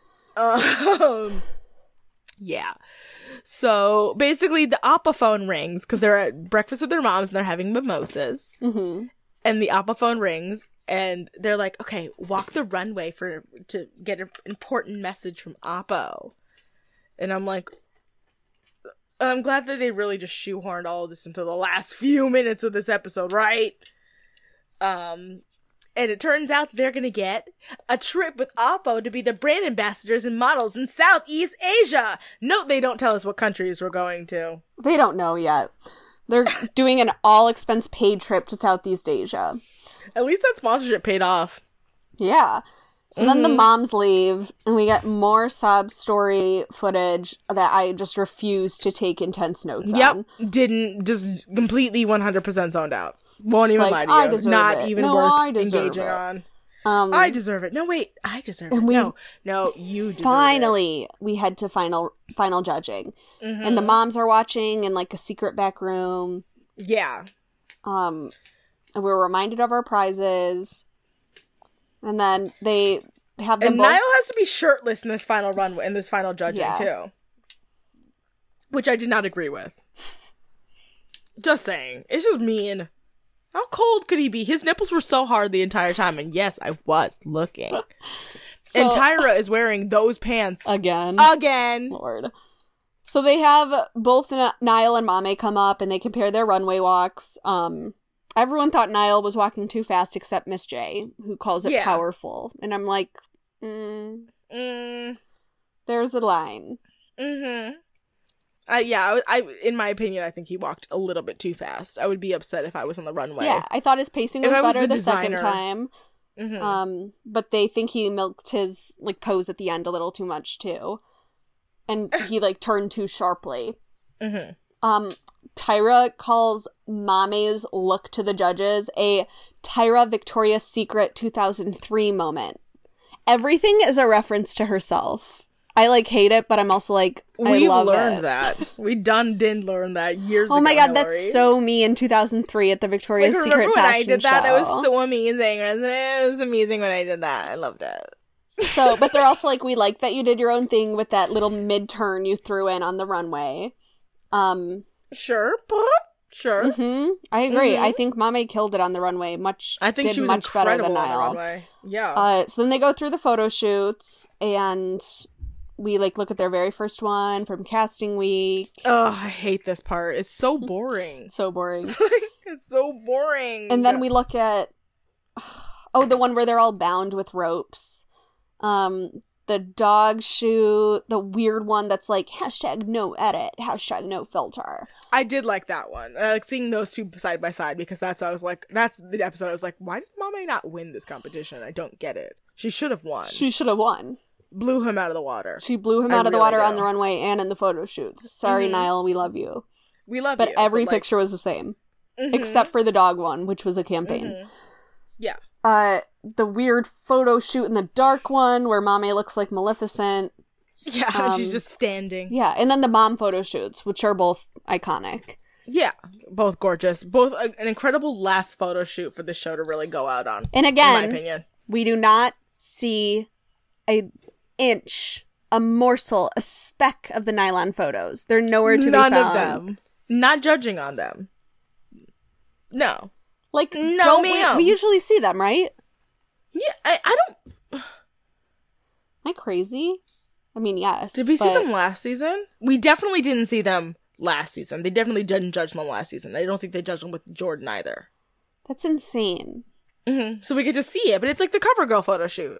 Yeah. So basically the Appa phone rings because they're at breakfast with their moms and they're having mimosas. And the Appa phone rings and they're like, okay, walk the runway to get an important message from Appa. And I'm like, I'm glad that they really just shoehorned all of this into the last few minutes of this episode, right? And it turns out they're gonna get a trip with Oppo to be the brand ambassadors and models in Southeast Asia. Note they don't tell us what countries we're going to. They don't know yet. They're doing an all-expense paid trip to Southeast Asia. At least that sponsorship paid off. Yeah. So then the moms leave, and we get more sob story footage that I just refuse to take intense notes on. Didn't, just completely 100% zoned out. Won't Just even like, lie to you. deserve Not it. even No, worth engaging on. I deserve it. No, wait. I deserve it. No, you deserve finally, we head to final judging. And the moms are watching in like a secret back room. Yeah. And we're reminded of our prizes. And then they have them and both... Niall has to be shirtless in this final runway, in this final judging, too. Which I did not agree with. Just saying. It's just mean. How cold could he be? His nipples were so hard the entire time, and yes, I was looking. And Tyra is wearing those pants. Again. Lord. So they have both Niall and Mame come up, and they compare their runway walks. Everyone thought Niall was walking too fast except Miss J, who calls it powerful. And I'm like, there's a line. I in my opinion, I think he walked a little bit too fast. I would be upset if I was on the runway. Yeah, I thought his pacing was better the second time. Mm-hmm. But they think he milked his like pose at the end a little too much too. And he like turned too sharply. Tyra calls Mame's look to the judges a Tyra Victoria's Secret 2003 moment. Everything is a reference to herself. I like hate it, but I'm also like, I love it. We learned that. We did learn that years ago. Oh my god, Hillary. That's so me in 2003 at the Victoria's Secret fashion show. Remember when I did that? That was so amazing. It was amazing when I did that. I loved it. So, but they're also like, we like that you did your own thing with that little mid-turn you threw in on the runway. Sure. I agree. I think Mame killed it on the runway. I think she was much better than incredible on the Niall. runway. Yeah. So then they go through the photo shoots, and we like look at their very first one from casting week. Oh, I hate this part. It's so boring. So boring. It's so boring. And then we look at the one where they're all bound with ropes. The dog shoot, the weird one that's like #no edit, #no filter. I did like that one. I like seeing those two side by side because that's the episode I was like, why did Mame not win this competition? I don't get it. She should have won. She should have won. Blew him out of the water. She blew him out of the water on the runway and in the photo shoots. Sorry, Niall, we love you. We love you. But every picture was the same. Except for the dog one, which was a campaign. Yeah. The weird photo shoot in the dark one where Mame looks like Maleficent. Yeah, she's just standing. Yeah, and then the mom photo shoots, which are both iconic. Yeah, both gorgeous. Both an incredible last photo shoot for the show to really go out on. And again, in my opinion, we do not see an inch a morsel, a speck of the nylon photos. They're nowhere to be found. None of them. Not judging on them. No. Like, no, ma'am. We usually see them, right? Yeah, I don't... Am I crazy? I mean, yes. Did we see them last season? We definitely didn't see them last season. They definitely didn't judge them last season. I don't think they judged them with Jordan either. That's insane. Mm-hmm. So we could just see it, but it's like the CoverGirl photo shoot.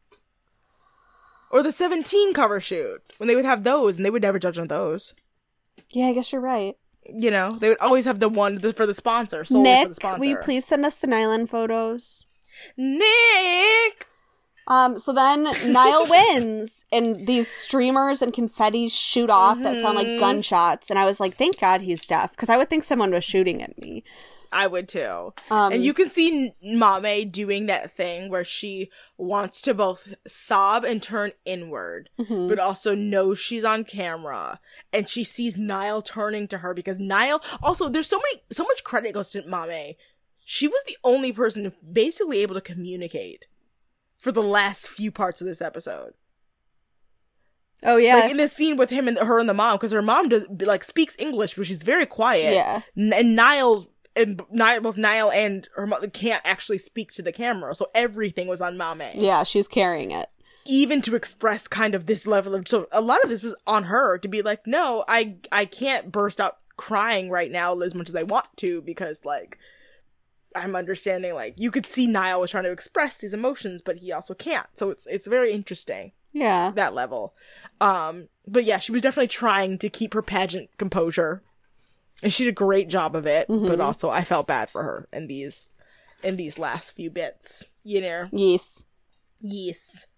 Or the 17 cover shoot. When they would have those, and they would never judge on those. Yeah, I guess you're right. You know, they would always have the one for the sponsor. Solely Nick, for the sponsor. will you please send us the nylon photos? Nick! So then Niall wins, and these streamers and confetti shoot off that sound like gunshots, and I was like, thank God he's deaf, because I would think someone was shooting at me. I would too. And you can see Mame doing that thing where she wants to both sob and turn inward, but also knows she's on camera. And she sees Niall turning to her because Niall, also there's so much credit goes to Mame. She was the only person basically able to communicate for the last few parts of this episode. Oh yeah, like in this scene with him and her and the mom, because her mom speaks English, but she's very quiet. Yeah, and both Niall and her mother can't actually speak to the camera, so everything was on Mame. Yeah, she's carrying it. Even to express kind of this level of, so a lot of this was on her to be like, no, I can't burst out crying right now as much as I want to, because like I'm understanding, like you could see Niall was trying to express these emotions, but he also can't. So it's very interesting. Yeah, that level. But yeah, she was definitely trying to keep her pageant composure. And she did a great job of it, but also I felt bad for her in these last few bits, you know? Yes.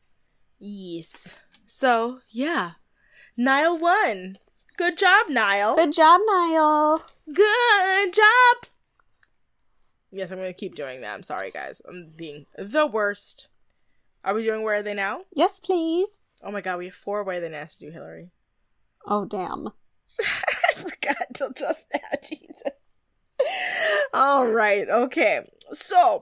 So, yeah. Niall won. Good job, Niall. Good job, Niall. Good job. Yes, I'm going to keep doing that. I'm sorry, guys. I'm being the worst. Are we doing Where Are They Now? Yes, please. Oh my god, we have 4 Where Are They Now to do, Hillary. Oh, damn. I forgot till just now, Jesus. All right, okay. So,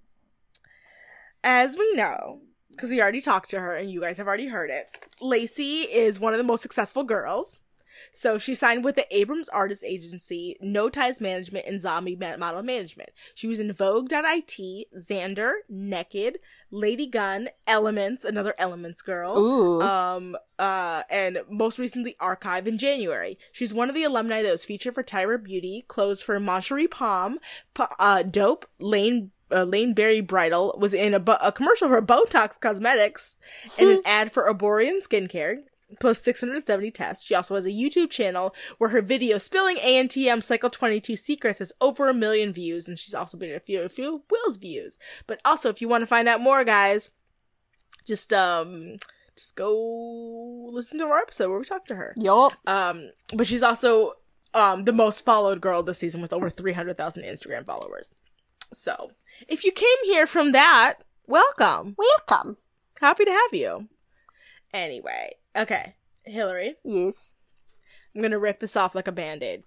as we know, because we already talked to her and you guys have already heard it, Lacey is one of the most successful girls. So she signed with the Abrams Artist Agency, No Ties Management, and Zombie Model Management. She was in Vogue.it, Xander, Naked, Lady Gun, Elements, another Elements girl. Ooh. And most recently Archive in January. She's one of the alumni that was featured for Tyra Beauty, clothes for Moncherie Palm, Dope, Lane Berry Bridal, was in a commercial for Botox Cosmetics, and an ad for Arborian Skincare. Plus 670 tests. She also has a YouTube channel where her video spilling ANTM Cycle 22 secrets has over 1 million views, and she's also been in a few Will's views. But also, if you want to find out more, guys, just go listen to our episode where we talk to her. Yup. But she's also the most followed girl this season with over 300,000 Instagram followers. So, if you came here from that, welcome. Welcome. Happy to have you. Anyway, okay, Hillary. Yes. I'm gonna rip this off like a Band-Aid.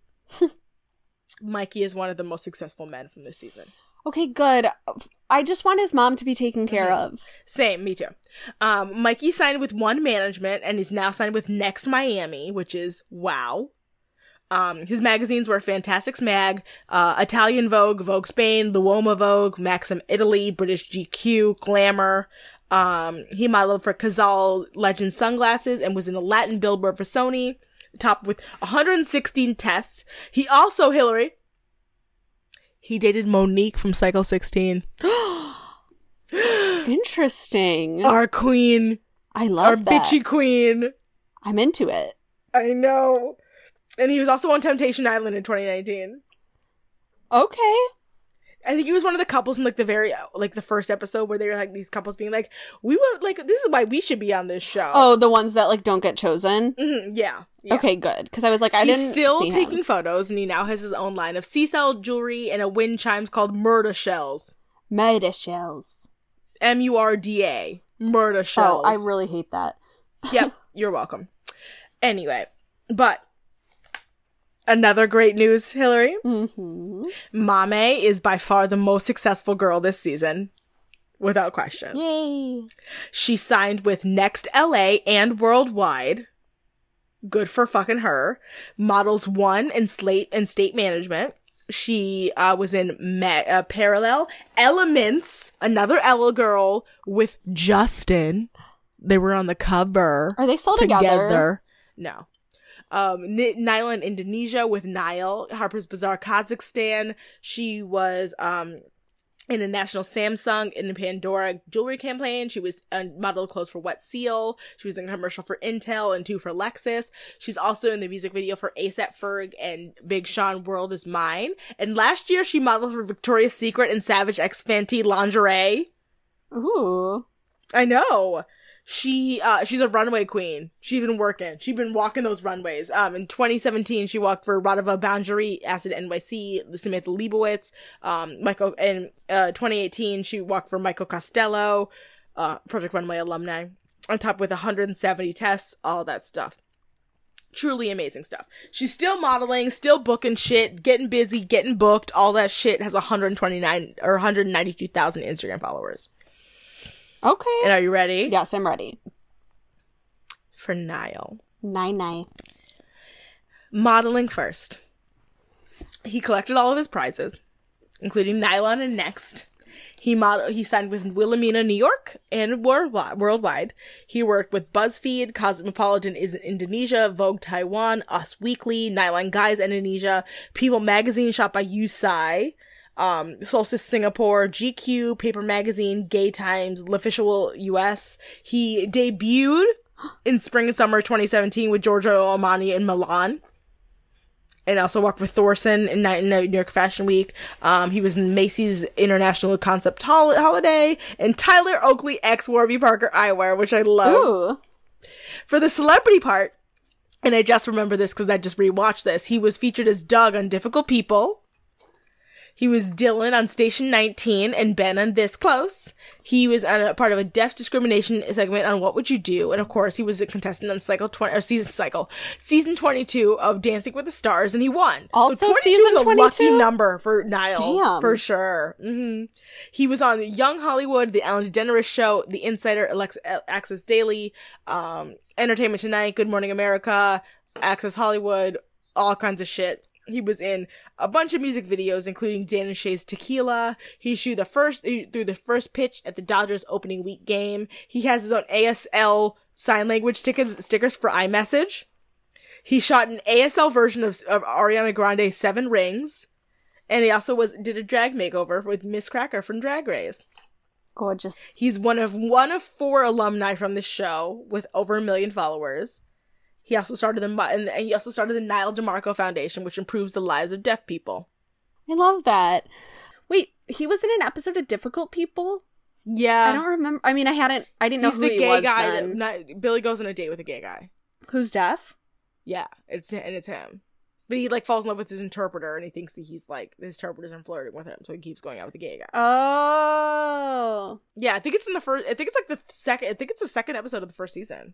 Mikey is one of the most successful men from this season. Okay, good. I just want his mom to be taken care of. Same, me too. Mikey signed with One Management and is now signed with Next Miami, which is wow. His magazines were Fantastics Mag, Italian Vogue, Vogue Spain, L'Uomo Vogue, Maxim Italy, British GQ, Glamour. He modeled for Cazal Legend sunglasses and was in the Latin Billboard for Sony, top with 116 tests. He also, Hillary, he dated Monique from Cycle 16. Interesting. Our queen. I love our that. bitchy queen. I'm into it. I know. And he was also on Temptation Island in 2019. Okay. I think he was one of the couples in the first episode where they were like these couples being like, we were like, this is why we should be on this show. Oh, the ones that like don't get chosen? Mm-hmm, yeah. Okay, good. Because I was like, He's still taking photos, and he now has his own line of Seacell jewelry and a wind chimes called Murda Shells. Murda Shells. Murda. Murda Shells. Oh, I really hate that. Yep, you're welcome. Anyway, but another great news, Hillary. Mm-hmm. Mame is by far the most successful girl this season. without question. Yay. She signed with Next LA and Worldwide. Good for fucking her. Models 1 in Slate and State Management. She was in Parallel Elements, another Ella girl with Justin. They were on the cover. Are they still together? No. Nyla Indonesia with Nile. Harper's Bazaar Kazakhstan. She was in a National Samsung and Pandora jewelry campaign. She was modeled clothes for Wet Seal. She was in a commercial for Intel and 2 for Lexus. She's also in the music video for A$AP Ferg and Big Sean World Is Mine. And last year she modeled for Victoria's Secret and Savage X Fenty lingerie. Ooh. I know. She's a runway queen. She's been working. She's been walking those runways. In 2017, she walked for Radava Boundary, Acid NYC, Samantha Leibowitz. Michael, in 2018, she walked for Michael Costello, Project Runway alumni. On top with 170 tests, all that stuff. Truly amazing stuff. She's still modeling, still booking shit, getting busy, getting booked. All that shit has 129 or 192,000 Instagram followers. Okay. And are you ready? Yes, I'm ready. For Niall. Nine. Modeling first. He collected all of his prizes, including Nylon and Next. He signed with Wilhelmina, New York, and Worldwide. He worked with BuzzFeed, Cosmopolitan is Indonesia, Vogue Taiwan, Us Weekly, Nylon Guys Indonesia, People Magazine shot by Yusai, Solstice Singapore, GQ, Paper Magazine, Gay Times, L'Official US. He debuted in spring and summer 2017 with Giorgio Armani in Milan. And also worked with Thorson in New York Fashion Week. He was in Macy's International Concept Holiday and Tyler Oakley x Warby Parker Eyewear, which I love. Ooh. For the celebrity part, and I just remember this because I just rewatched this, he was featured as Doug on Difficult People. He was Dylan on Station 19 and Ben on This Close. He was on a part of a deaf discrimination segment on What Would You Do? And of course, he was a contestant on season 22 of Dancing with the Stars, and he won. Also, so 22 season is a 22? lucky number for Niall. Damn. For sure. Mm-hmm. He was on Young Hollywood, The Ellen DeGeneres Show, The Insider, Access Daily, Entertainment Tonight, Good Morning America, Access Hollywood, all kinds of shit. He was in a bunch of music videos, including Dan and Shay's Tequila. He threw the first pitch at the Dodgers opening week game. He has his own ASL sign language stickers for iMessage. He shot an ASL version of Ariana Grande's 7 Rings. And he also did a drag makeover with Miss Cracker from Drag Race. Gorgeous. He's one of 4 alumni from the show with over 1 million followers. He also started the Niall DeMarco Foundation, which improves the lives of deaf people. I love that. Wait, he was in an episode of Difficult People? Yeah. I don't remember. I mean, I didn't know who he was. He's the gay guy. Billy goes on a date with a gay guy. Who's deaf? Yeah, it's him. But he falls in love with his interpreter, and he thinks that his interpreter's flirting with him, so he keeps going out with the gay guy. Oh. Yeah, I think it's the second episode of the first season.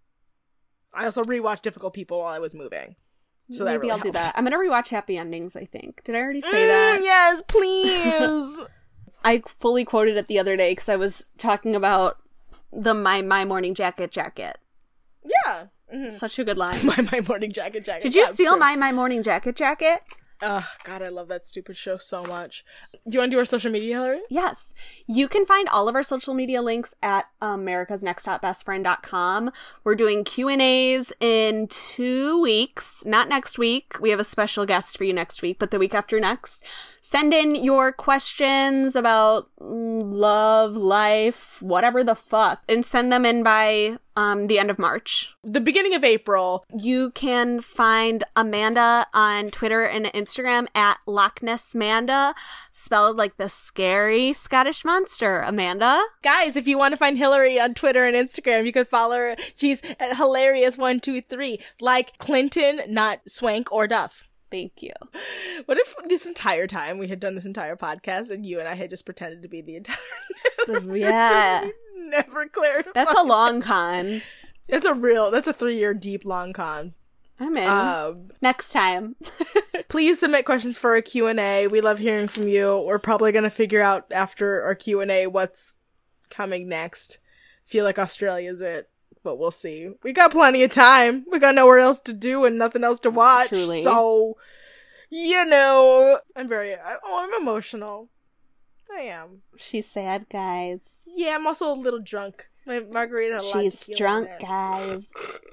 I also rewatched Difficult People while I was moving. So maybe really I'll helps. do that. I'm gonna rewatch Happy Endings, I think. Did I already say that? Yes, please. I fully quoted it the other day because I was talking about the My Morning Jacket. Yeah. Mm-hmm. Such a good line. My Morning Jacket. Did you steal My Morning Jacket? Oh, God, I love that stupid show so much. Do you want to do our social media, Hillary? Yes. You can find all of our social media links at americasnexttopbestfriend.com. We're doing Q&As in 2 weeks. Not next week. We have a special guest for you next week, but the week after next. Send in your questions about love, life, whatever the fuck, and send them in by the end of March. The beginning of April. You can find Amanda on Twitter and Instagram at Loch Ness Manda, spelled like the scary Scottish monster, Amanda. Guys, if you want to find Hillary on Twitter and Instagram, you can follow her. She's hilarious123, like Clinton, not Swank or Duff. Thank you. What if this entire time we had done this entire podcast and you and I had just pretended to be the entire Yeah. Never clarified. That's a long con. That's a 3-year deep long con. I'm in. Next time. Please submit questions for our Q&A. We love hearing from you. We're probably going to figure out after our Q&A what's coming next. Feel like Australia's it, but we'll see. We got plenty of time. We got nowhere else to do and nothing else to watch. Truly. So, I'm emotional. I am. She's sad, guys. Yeah, I'm also a little drunk. My margarita had a lot of She's tequila drunk, in it. guys.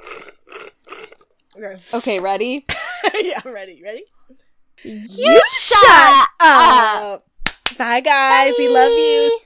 Okay. Okay, ready? Yeah, I'm ready. Ready? You shut up! Bye, guys. We love you.